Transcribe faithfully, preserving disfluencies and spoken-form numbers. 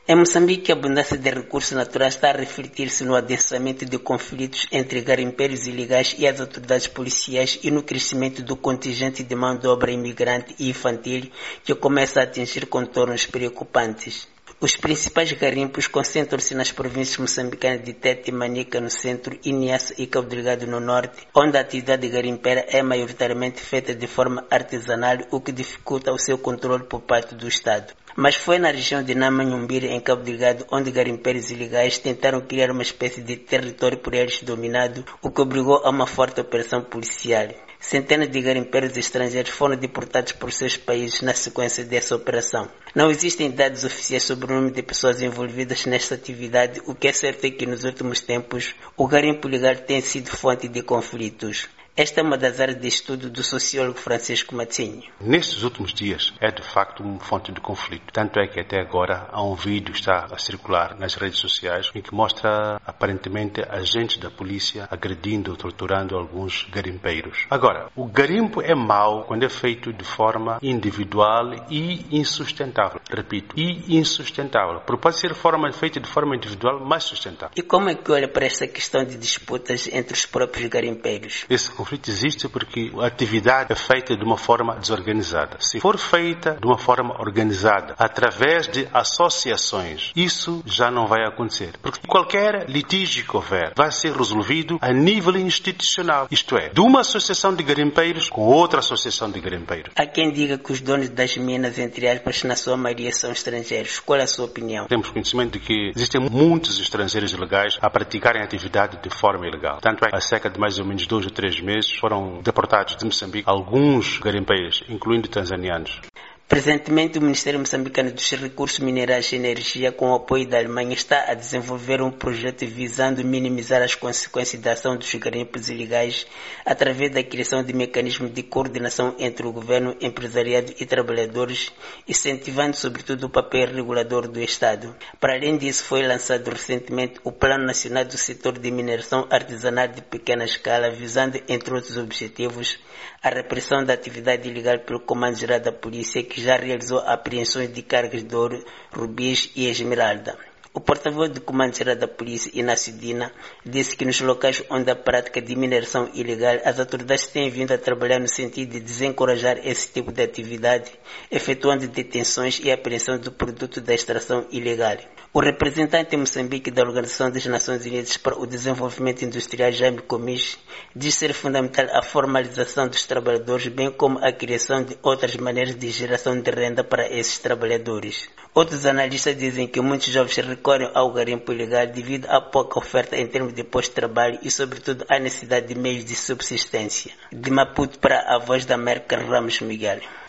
Em Moçambique, a abundância de recursos naturais está a refletir-se no adensamento de conflitos entre garimpeiros ilegais e as autoridades policiais e no crescimento do contingente de mão de obra imigrante e infantil que começa a atingir contornos preocupantes. Os principais garimpos concentram-se nas províncias moçambicanas de Tete e Manica no centro e Niassa e Cabo Delgado no norte, onde a atividade garimpeira é maioritariamente feita de forma artesanal, o que dificulta o seu controle por parte do Estado. Mas foi na região de Namanhumbira, em Cabo Delgado, onde garimpeiros ilegais tentaram criar uma espécie de território por eles dominado, o que obrigou a uma forte operação policial. Centenas de garimpeiros estrangeiros foram deportados por seus países na sequência dessa operação. Não existem dados oficiais sobre o número de pessoas envolvidas nesta atividade, o que é certo é que nos últimos tempos o garimpo ilegal tem sido fonte de conflitos. Esta é uma das áreas de estudo do sociólogo Francisco Matinho. Nestes últimos dias é de facto uma fonte de conflito. Tanto é que até agora há um vídeo que está a circular nas redes sociais em que mostra aparentemente agentes da polícia agredindo ou torturando alguns garimpeiros. Agora, o garimpo é mau quando é feito de forma individual e insustentável. Repito, e insustentável. Porque pode ser forma, feita de forma individual, mas sustentável. E como é que olha para esta questão de disputas entre os próprios garimpeiros? Esse conflito existe porque a atividade é feita de uma forma desorganizada. Se for feita de uma forma organizada, através de associações, isso já não vai acontecer. Porque qualquer litígio que houver vai ser resolvido a nível institucional. Isto é, de uma associação de garimpeiros com outra associação de garimpeiros. Há quem diga que os donos das minas, entre aspas, na sua maioria são estrangeiros. Qual é a sua opinião? Temos conhecimento de que existem muitos estrangeiros ilegais a praticarem a atividade de forma ilegal. Tanto é que há cerca de mais ou menos dois ou três meses foram deportados de Moçambique alguns garimpeiros, incluindo tanzanianos. Presentemente, o Ministério Moçambicano dos Recursos Minerais e Energia, com o apoio da Alemanha, está a desenvolver um projeto visando minimizar as consequências da ação dos garimpos ilegais através da criação de mecanismos de coordenação entre o governo, empresariado e trabalhadores, incentivando sobretudo o papel regulador do Estado. Para além disso, foi lançado recentemente o Plano Nacional do Setor de Mineração Artesanal de Pequena Escala, visando, entre outros objetivos, a repressão da atividade ilegal pelo Comando-Geral da Polícia, que já realizou apreensões de cargas de ouro, rubis e esmeralda. O porta-voz do Comando-Geral da Polícia, Inácio Dina, disse que nos locais onde há prática de mineração ilegal, as autoridades têm vindo a trabalhar no sentido de desencorajar esse tipo de atividade, efetuando detenções e apreensão do produto da extração ilegal. O representante em Moçambique da Organização das Nações Unidas para o Desenvolvimento Industrial, Jaime Comis, diz ser fundamental a formalização dos trabalhadores, bem como a criação de outras maneiras de geração de renda para esses trabalhadores. Outros analistas dizem que muitos jovens recorrem ao garimpo ilegal devido à pouca oferta em termos de postos de trabalho e, sobretudo, à necessidade de meios de subsistência. De Maputo para a Voz da América, Ramos Miguel.